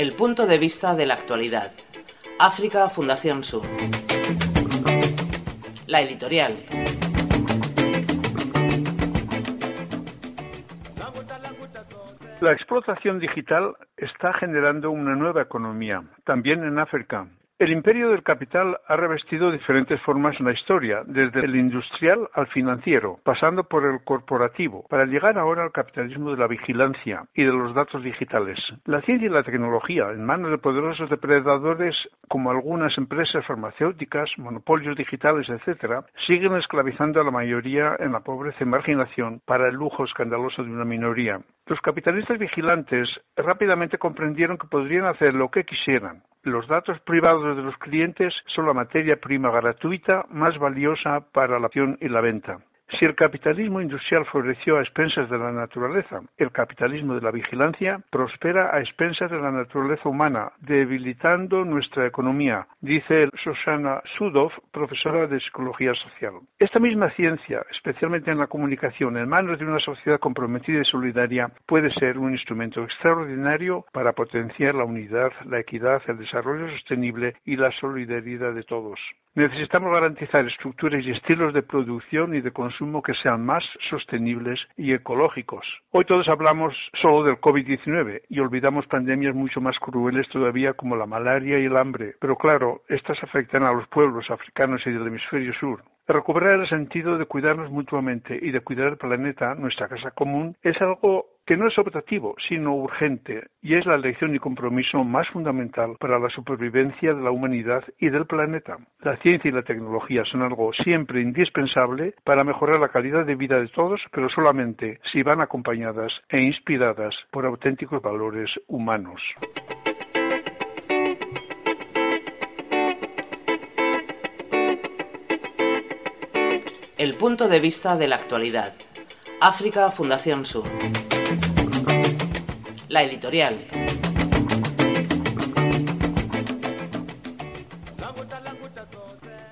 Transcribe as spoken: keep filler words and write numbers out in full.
El punto de vista de la actualidad. África Fundación Sur. La editorial. La explotación digital está generando una nueva economía, también en África. El imperio del capital ha revestido diferentes formas en la historia, desde el industrial al financiero, pasando por el corporativo, para llegar ahora al capitalismo de la vigilancia y de los datos digitales. La ciencia y la tecnología, en manos de poderosos depredadores como algunas empresas farmacéuticas, monopolios digitales, etcétera, siguen esclavizando a la mayoría en la pobreza y marginación para el lujo escandaloso de una minoría. Los capitalistas vigilantes rápidamente comprendieron que podrían hacer lo que quisieran. Los datos privados de los clientes son la materia prima gratuita más valiosa para la acción y la venta. Si el capitalismo industrial floreció a expensas de la naturaleza, el capitalismo de la vigilancia prospera a expensas de la naturaleza humana, debilitando nuestra economía, dice Shoshana Zuboff, profesora de Psicología Social. Esta misma ciencia, especialmente en la comunicación, en manos de una sociedad comprometida y solidaria, puede ser un instrumento extraordinario para potenciar la unidad, la equidad, el desarrollo sostenible y la solidaridad de todos. Necesitamos garantizar estructuras y estilos de producción y de consumo que sean más sostenibles y ecológicos. Hoy todos hablamos solo del COVID diecinueve y olvidamos pandemias mucho más crueles todavía como la malaria y el hambre. Pero claro, estas afectan a los pueblos africanos y del hemisferio sur. Recuperar el sentido de cuidarnos mutuamente y de cuidar el planeta, nuestra casa común, es algo que no es optativo, sino urgente, y es la elección y compromiso más fundamental para la supervivencia de la humanidad y del planeta. La ciencia y la tecnología son algo siempre indispensable para mejorar la calidad de vida de todos, pero solamente si van acompañadas e inspiradas por auténticos valores humanos. El punto de vista de la actualidad. África Fundación Sur. La editorial.